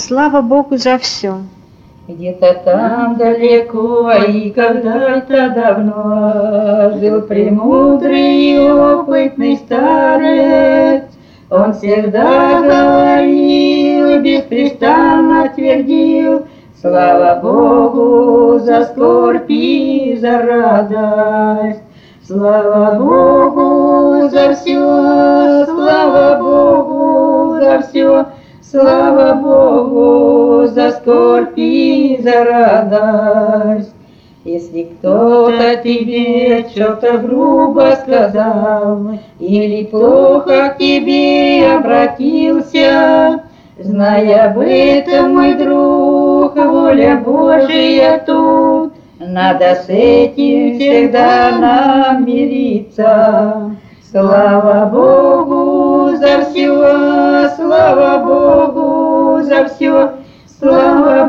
слава Богу за все. Где-то там далеко и когда-то давно жил премудрый и опытный старец. Он всегда говорил и беспрестанно твердил: слава Богу за скорбь и за радость, слава Богу за все, слава Богу за все, слава Богу за скорбь и за радость. Если кто-то тебе что-то грубо сказал или плохо к тебе обратился, знай об этом, мой друг, воля Божия тут. Надо с этим всегда нам мириться. Слава Богу за все, слава Богу за все, слава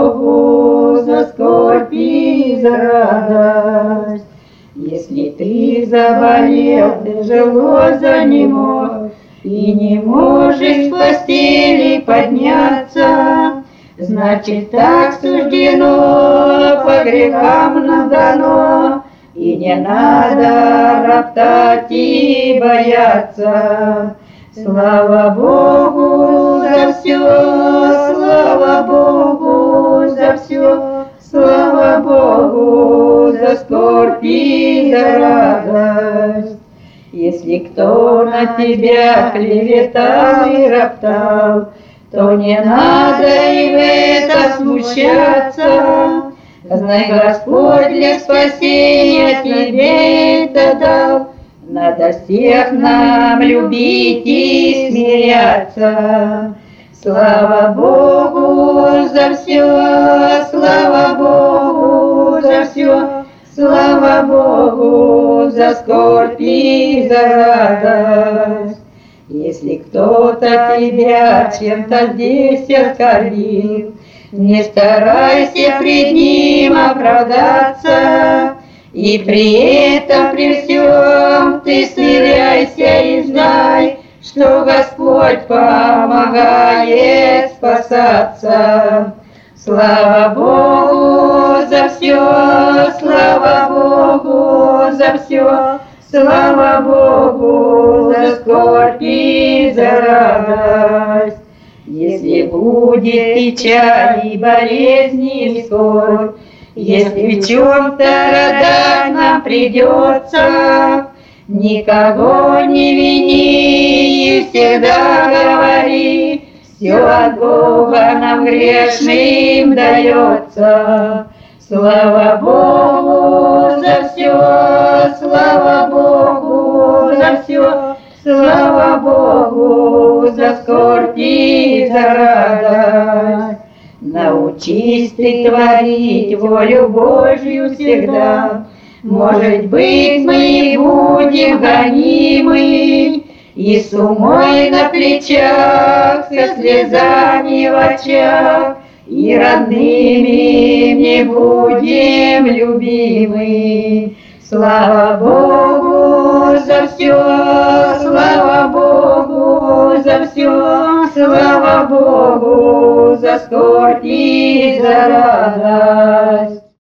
Богу за скорбь и за радость. Если ты заболел, тяжело занемог и не можешь с постели подняться, значит, так суждено, по грехам нам дано, и не надо роптать и бояться. Слава Богу за все, слава Богу за все, слава Богу за скорбь и за радость. Если кто на тебя клеветал и роптал, то не надо и в это смущаться. Знай, Господь для спасения тебе это дал. Надо всех нам любить и смиряться. Слава Богу за все, слава Богу за все, слава Богу за скорбь и за радость. Если кто-то тебя чем-то здесь оскорбил, не старайся пред ним оправдаться, и при этом, при всем ты смиряйся и знай, что Господь помогает спасаться. Слава Богу за все, слава Богу за все, слава Богу за скорбь и за радость. Если будет печаль и болезни и скорбь, если в чем-то страдать нам придется, никого не вини и всегда говори: все от Бога нам грешным дается. Слава Богу за все, слава Богу за все, слава Богу за скорбь и за радость. Научись ты творить волю Божью всегда. Может быть, мы будем гонимы, и с умой на плечах, со слезами в очах, и родными не будем любимы. Слава Богу за все, слава Богу за все, слава Богу за скорбь и за радость.